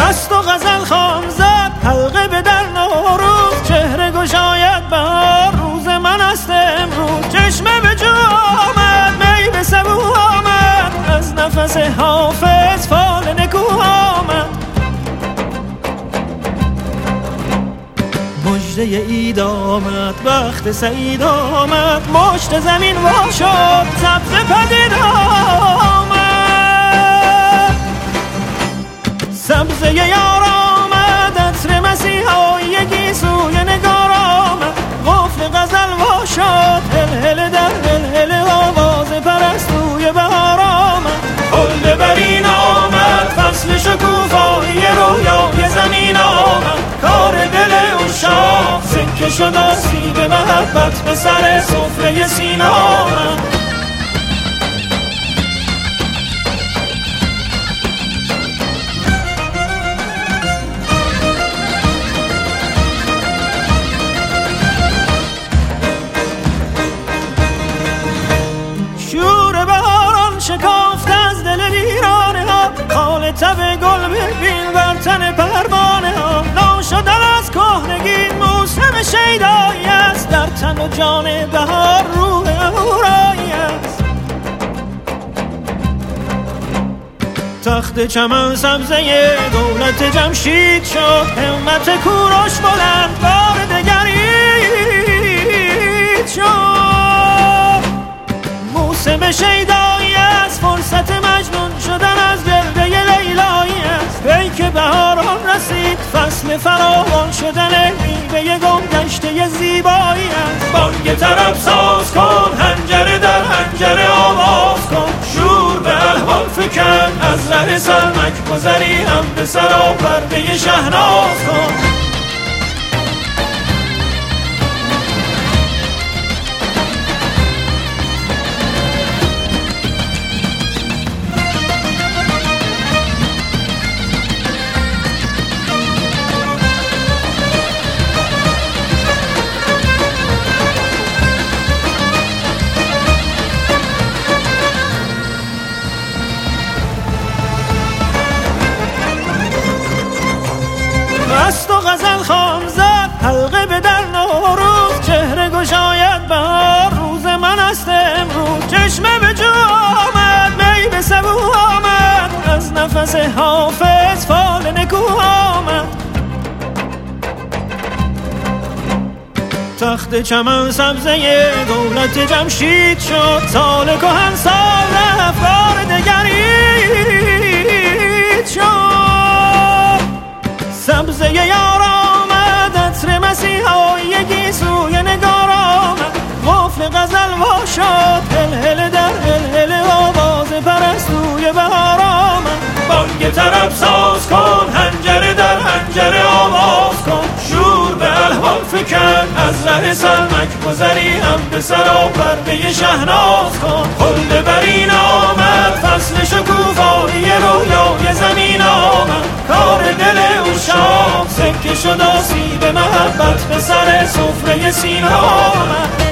مست و غزل خان زد حلقه به در نوروز، چهره گشاید بهار روز من است امروز. چشمه به جو آمد می به سبو آمد، از نفس حافظ فال نکو آمد. مژده عید آمد وقت سعید آمد، مشت زمین وا شد سبز پدید آمد. سبزه یار آمد عطر مسیحایی گیسوی نگار آمد، قفل غزل وا شد هلهله در هلهله آواز پرستوی بهار آمد. حل برین آمد فصل شکوفایی رویای زمین آمد، کار دل عشاق سکه شد آسیب محبت به سر سفره سینه آمد. شور بهاران شکافت از دل ویرانه ها، خال تب گل ببین بر تن پروانه ها. لا شدن از کهنگی موسم شیدایی است، در تن و جان بهار روح اهورایی است. تخت چمن سبزه دولت جمشید شد، همت کوروش بلند بار دگرید شد. موسم شیدایی است، فرصت مجنون شدن از گرده لیلایی است. پیک بهاران رسید، فصل فراوان شدن میوه گم گشته زیبایی است. بانگ طرب ساز کن، حنجره در حنجره آواز کن، شور به احوال فکن، از ره سلمک گذری هم به سرا پرده شهناز کن. مست و غزل خان زد حلقه به در نوروز، چهره گشاید بهار روز من است امروز. چشمه به جو آمد می به سبو آمد، از نفس حافظ فال نکو آمد. تخت چمن سبزه دولت جمشید شد، سال کهن سال رفت بار دگرید شد. سبزه یار آمد عطر مسیحایی گیسوی نگار آمد، قفل غزل وا شد هلهله در هلهله آواز پرستوی بهار آمد. بانگ طرب ساز کن، حنجره در حنجره آواز کن، شور به احوال فکن، از ره سلمک گذری هم به سرا پرده شهناز کن. حل برین آمد فصل شکوفایی رویای زمین آمد، کار دل عشاق سکه شد آسیب محبت به سر سفره سینه آمد.